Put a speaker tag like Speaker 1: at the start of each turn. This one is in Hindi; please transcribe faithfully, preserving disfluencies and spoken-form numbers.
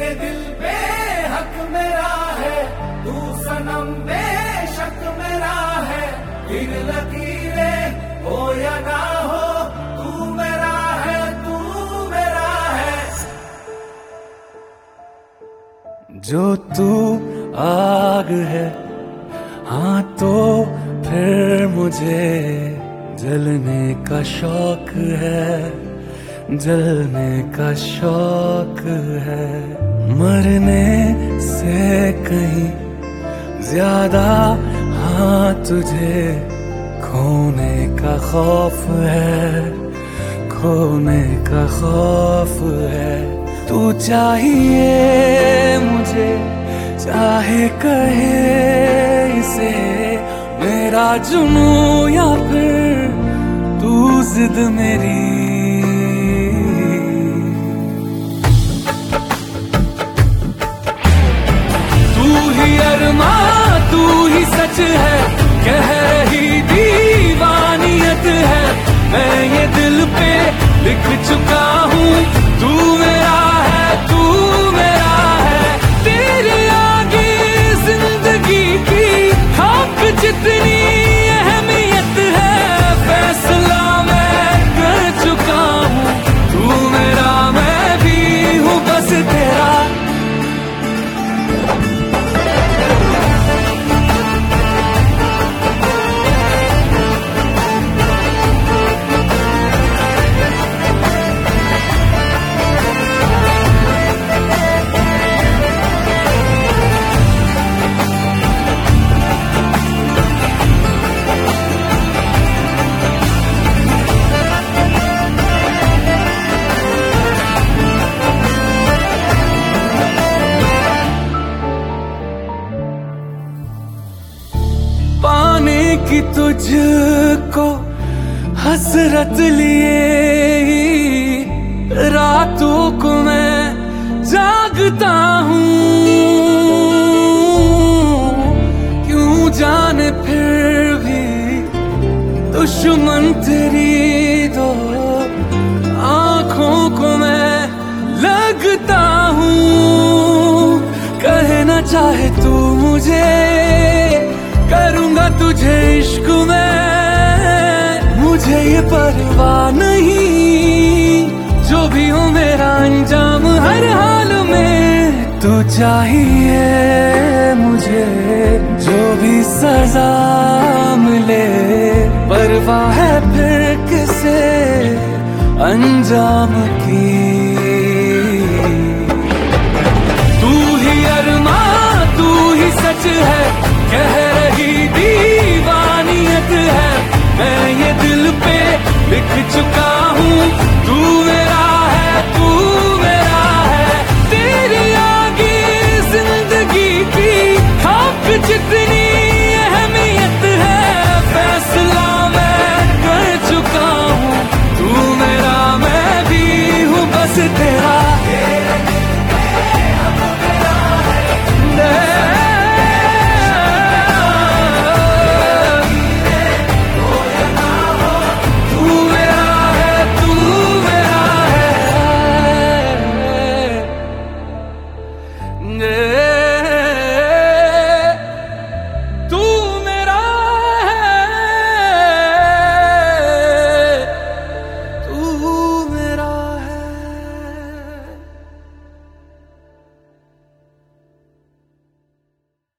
Speaker 1: दिल पे हक मेरा है, तू सनम बेशक मेरा है। फिर लकीरें हो या ना हो, तू मेरा है, तू मेरा है। जो तू आग है, हाँ तो फिर मुझे जलने का शौक है, जलने का शौक है। मरने से कहीं ज्यादा हाँ तुझे खोने का खौफ है, खोने का खौफ है। तू चाहिए मुझे, चाहे कहे इसे मेरा जुनू या फिर तू जिद मेरी। अरमा तू ही सच है, कह रही दीवानियत है। मैं ये दिल पे लिख चुका हूँ, तू मेरा है, तू मेरा है। तेरे आगे जिंदगी की खाक जितनी अहमियत है। फैसला मैं कर चुका हूँ, तू मेरा मैं भी हूँ बस तेरा। कि तुझको हसरत लिए ही रातों को मैं जागता हूँ। क्यों जाने फिर भी दुश्मन तेरी दो आँखों को मैं लगता हूँ। कहना चाहे तू मुझे, करूंगा तुझे इश्क में, मुझे ये परवाह नहीं। जो भी हो मेरा अंजाम हर हाल में। तू चाहिए मुझे, जो भी सजा मिले परवाह है फिर किसे अंजाम की। तू ही अरमा तू ही सच है, कह रही दीवानियत है। मैं ये दिल पे लिख चुका हूँ, तू मेरा है, तू मेरा है। तेरे आगे जिंदगी की खाक जितनी अहमियत है। फैसला मैं कर चुका हूँ, तू मेरा मैं भी हूँ बस तेरा। Yeah.